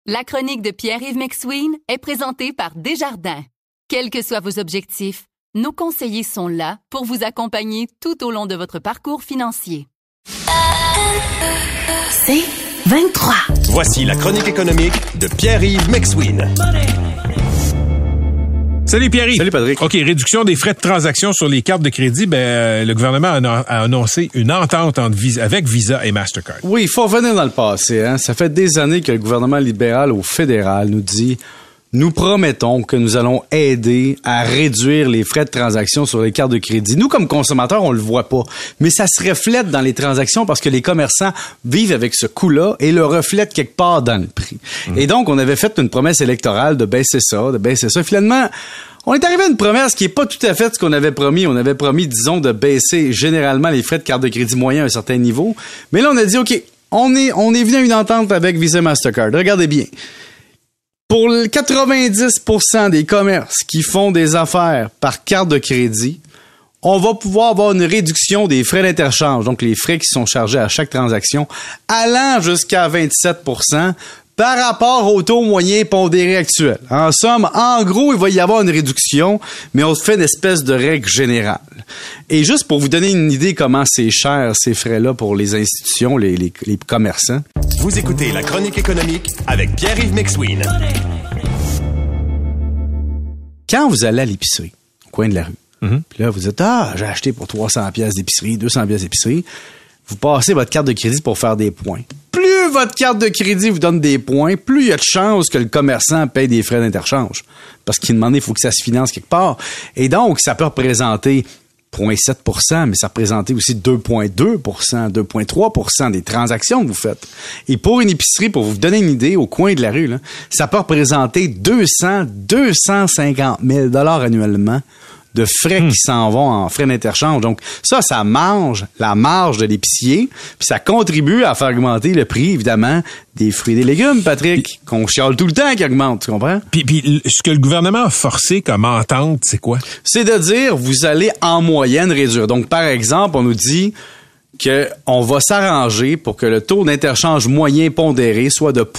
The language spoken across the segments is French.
La chronique de Pierre-Yves McSween est présentée par Desjardins. Quels que soient vos objectifs, nos conseillers sont là pour vous accompagner tout au long de votre parcours financier. C'est 23. Voici la chronique économique de Pierre-Yves McSween. Salut Pierre-Yves. Salut Patrick. OK, réduction des frais de transaction sur les cartes de crédit. Le gouvernement a annoncé une entente avec Visa et Mastercard. Oui, il faut revenir dans le passé. Ça fait des années que le gouvernement libéral au fédéral nous dit « Nous promettons que nous allons aider à réduire les frais de transaction sur les cartes de crédit. » Nous, comme consommateurs, on le voit pas. Mais ça se reflète dans les transactions parce que les commerçants vivent avec ce coût-là et le reflètent quelque part dans le prix. Et donc, on avait fait une promesse électorale de baisser ça. Finalement, on est arrivé à une promesse qui est pas tout à fait ce qu'on avait promis. On avait promis, disons, de baisser généralement les frais de carte de crédit moyen à un certain niveau. Mais là, on a dit, OK, on est venu à une entente avec Visa et Mastercard. Regardez bien. Pour 90% des commerces qui font des affaires par carte de crédit, on va pouvoir avoir une réduction des frais d'interchange, donc les frais qui sont chargés à chaque transaction, allant jusqu'à 27% par rapport au taux moyen pondéré actuel. En somme, en gros, il va y avoir une réduction, mais on fait une espèce de règle générale. Et juste pour vous donner une idée comment c'est cher, ces frais-là, pour les institutions, les commerçants. Vous écoutez la chronique économique avec Pierre-Yves McSween. Quand vous allez à l'épicerie, au coin de la rue, puis là, vous dites, j'ai acheté pour 300$ d'épicerie, 200$ d'épicerie, vous passez votre carte de crédit pour faire des points. Plus votre carte de crédit vous donne des points, plus il y a de chances que le commerçant paye des frais d'interchange. Parce qu'il demande, il faut que ça se finance quelque part. Et donc, ça peut représenter 0,7%, mais ça représente aussi 2,2%, 2,3% des transactions que vous faites. Et pour une épicerie, pour vous donner une idée, au coin de la rue, là, ça peut représenter 250 000 $ annuellement de frais qui s'en vont en frais d'interchange. Donc, ça mange la marge de l'épicier, puis ça contribue à faire augmenter le prix, évidemment, des fruits et des légumes, Patrick, qu'on chiale tout le temps qui augmente, tu comprends? Puis ce que le gouvernement a forcé comme entente, c'est quoi? C'est de dire, vous allez en moyenne réduire. Donc, par exemple, on nous dit qu'on va s'arranger pour que le taux d'interchange moyen pondéré soit de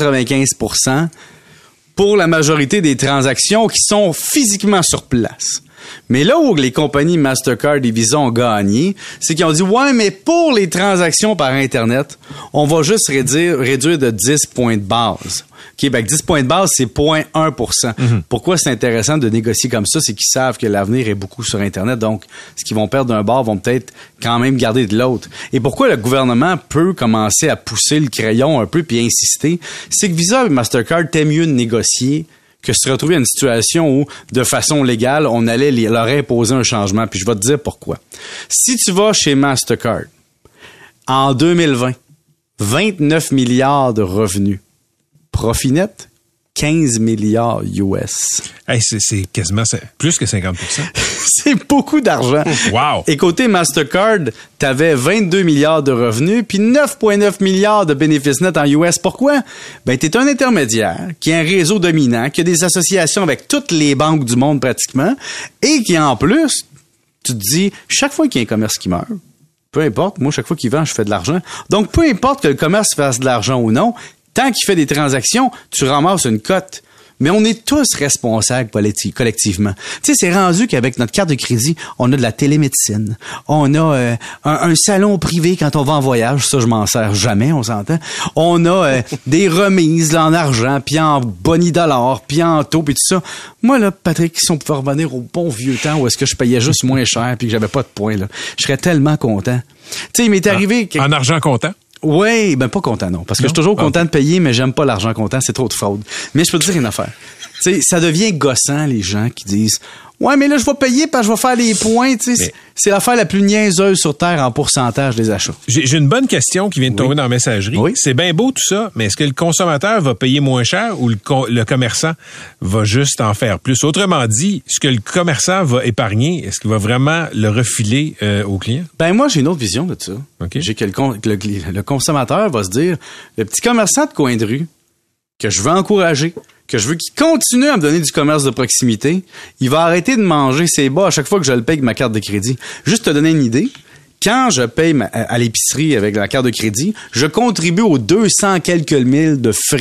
0,95% pour la majorité des transactions qui sont physiquement sur place. Mais là où les compagnies Mastercard et Visa ont gagné, c'est qu'ils ont dit, ouais, mais pour les transactions par Internet, on va juste réduire de 10 points de base. OK, 10 points de base, c'est 0,1%. Pourquoi c'est intéressant de négocier comme ça? C'est qu'ils savent que l'avenir est beaucoup sur Internet. Donc, ce qu'ils vont perdre d'un bord vont peut-être quand même garder de l'autre. Et pourquoi le gouvernement peut commencer à pousser le crayon un peu puis insister? C'est que Visa et Mastercard t'aiment mieux de négocier que se retrouver à une situation où, de façon légale, on allait leur imposer un changement. Puis je vais te dire pourquoi. Si tu vas chez Mastercard, en 2020, 29 milliards de revenus. Profit net, 15 milliards US. Hey, c'est quasiment plus que 50%. C'est beaucoup d'argent. Wow! Et côté Mastercard, t'avais 22 milliards de revenus puis 9,9 milliards de bénéfices nets en US. Pourquoi? T'es un intermédiaire qui a un réseau dominant, qui a des associations avec toutes les banques du monde pratiquement et qui, en plus, tu te dis, chaque fois qu'il y a un commerce qui meurt, peu importe, moi, chaque fois qu'il vend, je fais de l'argent. Donc, peu importe que le commerce fasse de l'argent ou non, tant qu'il fait des transactions, tu ramasses une cote. Mais on est tous responsables collectivement. Tu sais, c'est rendu qu'avec notre carte de crédit, on a de la télémédecine. On a un salon privé quand on va en voyage. Ça, je m'en sers jamais, on s'entend. On a des remises là, en argent, puis en boni dollars, puis en taux, puis tout ça. Moi, là, Patrick, si on pouvait revenir au bon vieux temps où est-ce que je payais juste moins cher puis que j'avais pas de points, là, je serais tellement content. Tu sais, il m'est arrivé... En argent comptant? Oui, pas content, non. Parce que je suis toujours content de payer, mais j'aime pas l'argent comptant, c'est trop de fraude. Mais je peux te dire une affaire. Tu sais, ça devient gossant, les gens qui disent « Ouais, mais là, je vais payer parce que je vais faire les points. » Tu sais, c'est l'affaire la plus niaiseuse sur Terre en pourcentage des achats. J'ai une bonne question qui vient de tomber dans la messagerie. Oui. C'est bien beau tout ça, mais est-ce que le consommateur va payer moins cher ou le commerçant va juste en faire plus? Autrement dit, ce que le commerçant va épargner, est-ce qu'il va vraiment le refiler au client? Moi, j'ai une autre vision de ça. Okay. J'ai que le consommateur va se dire, le petit commerçant de coin de rue que je veux encourager, que je veux qu'il continue à me donner du commerce de proximité, il va arrêter de manger ses bas à chaque fois que je le paye avec ma carte de crédit. Juste te donner une idée, quand je paye à l'épicerie avec la carte de crédit, je contribue aux 200 quelques mille de frais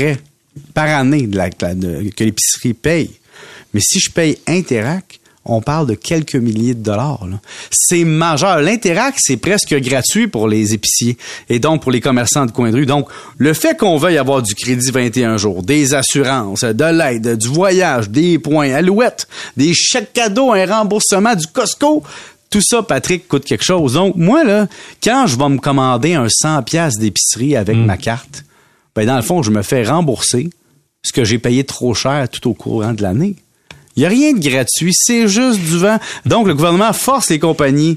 par année que l'épicerie paye. Mais si je paye Interac, on parle de quelques milliers de dollars. Là. C'est majeur. L'Interac, c'est presque gratuit pour les épiciers et donc pour les commerçants de coin de rue. Donc, le fait qu'on veuille avoir du crédit 21 jours, des assurances, de l'aide, du voyage, des points, Alouette, des chèques cadeaux, un remboursement du Costco, tout ça, Patrick, coûte quelque chose. Donc, moi, là, quand je vais me commander un 100$ d'épicerie avec ma carte, ben dans le fond, je me fais rembourser ce que j'ai payé trop cher tout au courant de l'année. Il n'y a rien de gratuit, c'est juste du vent. Donc, le gouvernement force les compagnies,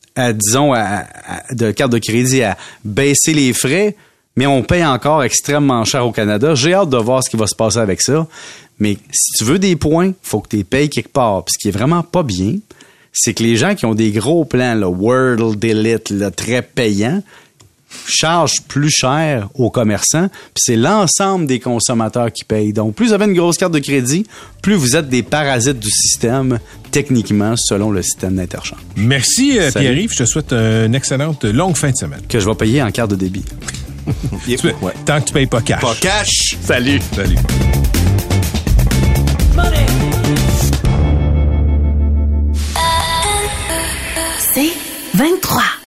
de cartes de crédit à baisser les frais, mais on paye encore extrêmement cher au Canada. J'ai hâte de voir ce qui va se passer avec ça. Mais si tu veux des points, il faut que tu les payes quelque part. Puis ce qui est vraiment pas bien, c'est que les gens qui ont des gros plans, le World d'Elite, le très payant, chargent plus cher aux commerçants, puis c'est l'ensemble des consommateurs qui payent. Donc, plus vous avez une grosse carte de crédit, plus vous êtes des parasites du système, techniquement, selon le système d'interchange. Merci, Pierre-Yves. Je te souhaite une excellente longue fin de semaine. Que je vais payer en carte de débit. Tant que tu payes pas cash. Pas cash. Salut. C'est 23.